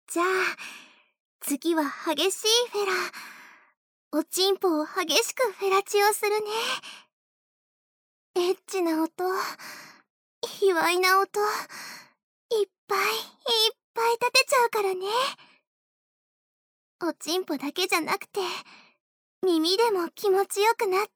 じゃあ、次は激しいフェラ。おちんぽを激しくフェラチオするね。エッチな音、卑猥な音、いっぱいいっぱい立てちゃうからね。おちんぽだけじゃなくて、耳でも気持ちよくなって。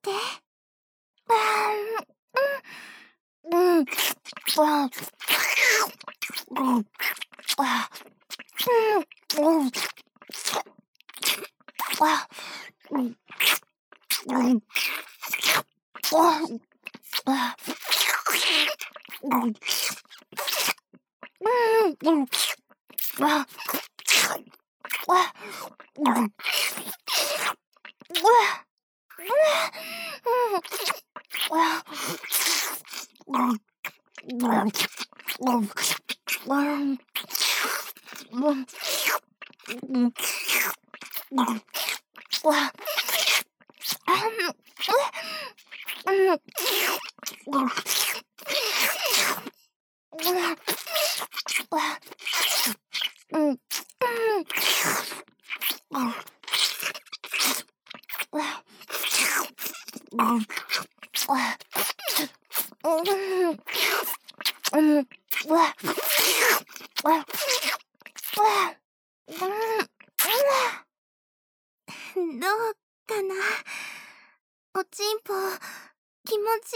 どうかな。おちんぽ気持ち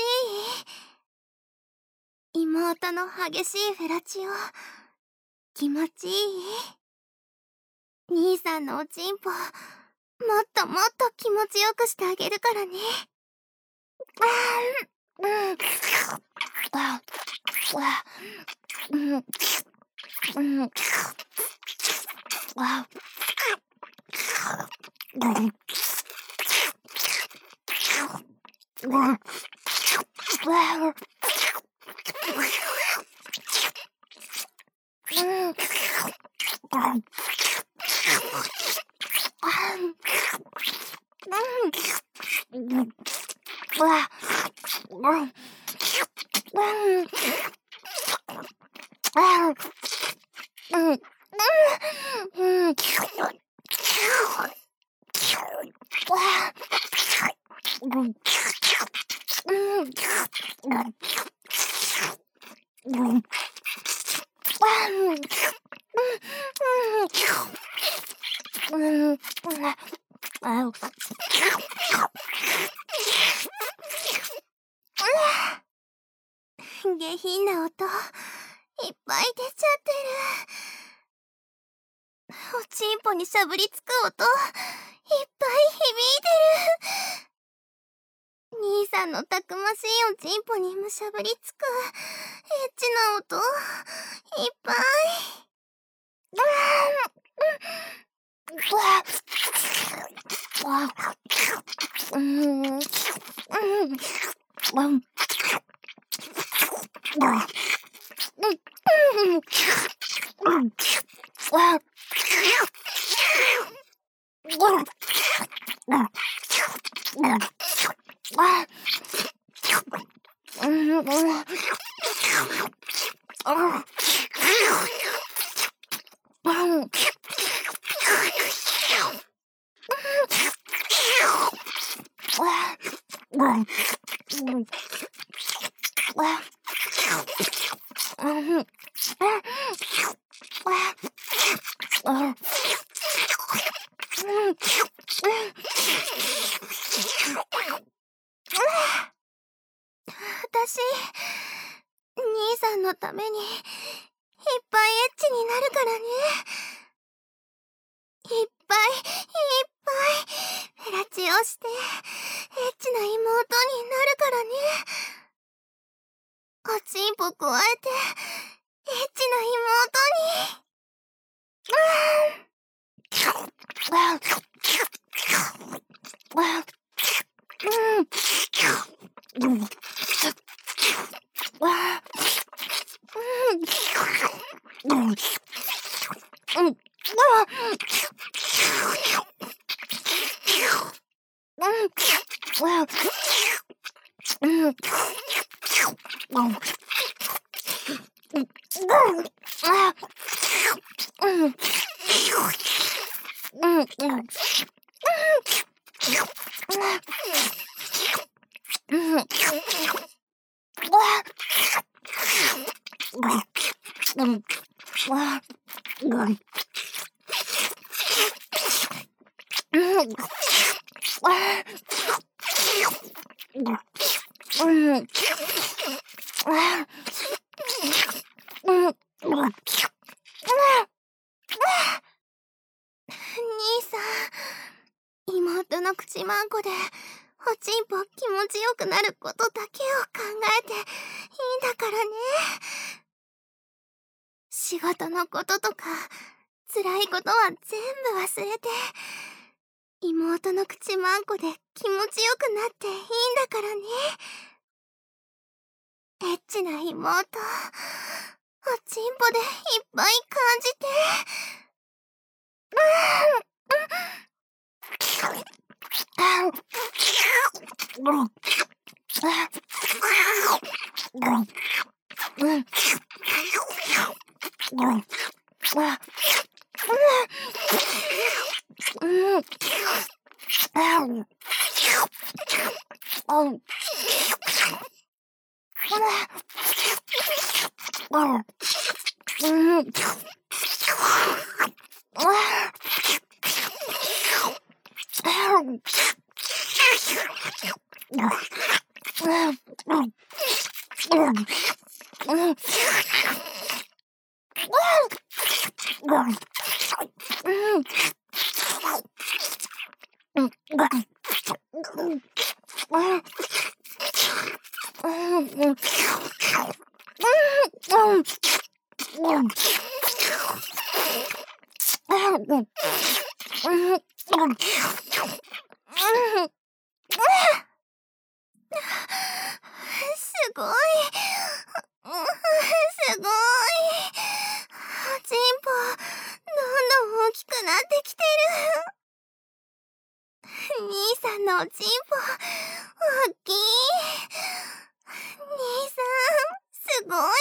いい？妹の激しいフェラチオ気持ちいい？兄さんのおちんぽもっともっと気持ちよくしてあげるからね。下品な音いっぱい出ちゃってる。おちんぽにしゃぶりつく音いっぱい響いてる。兄さんのたくましいおちんぽにむしゃぶりつくエッチな音いっぱい。私、兄さんのためにいっぱいエッチになるからね。いっぱいいっぱいフェラチオしてエッチな妹になるからね。おちんぽくわえてエッチな妹に。 兄さん、妹の口まんこでおちんぽ気持ちよくなることだけを考えていいんだからね。仕事のこととか辛いことは全部忘れて、妹の口まんこで気持ちよくなっていいんだからね。エッチな妹、おちんぽでいっぱい感じて。すごい。すごい。おちんぽ、どんどん大きくなってきてる。兄さんのおちんぽ、大きい。兄さん、すごいよ。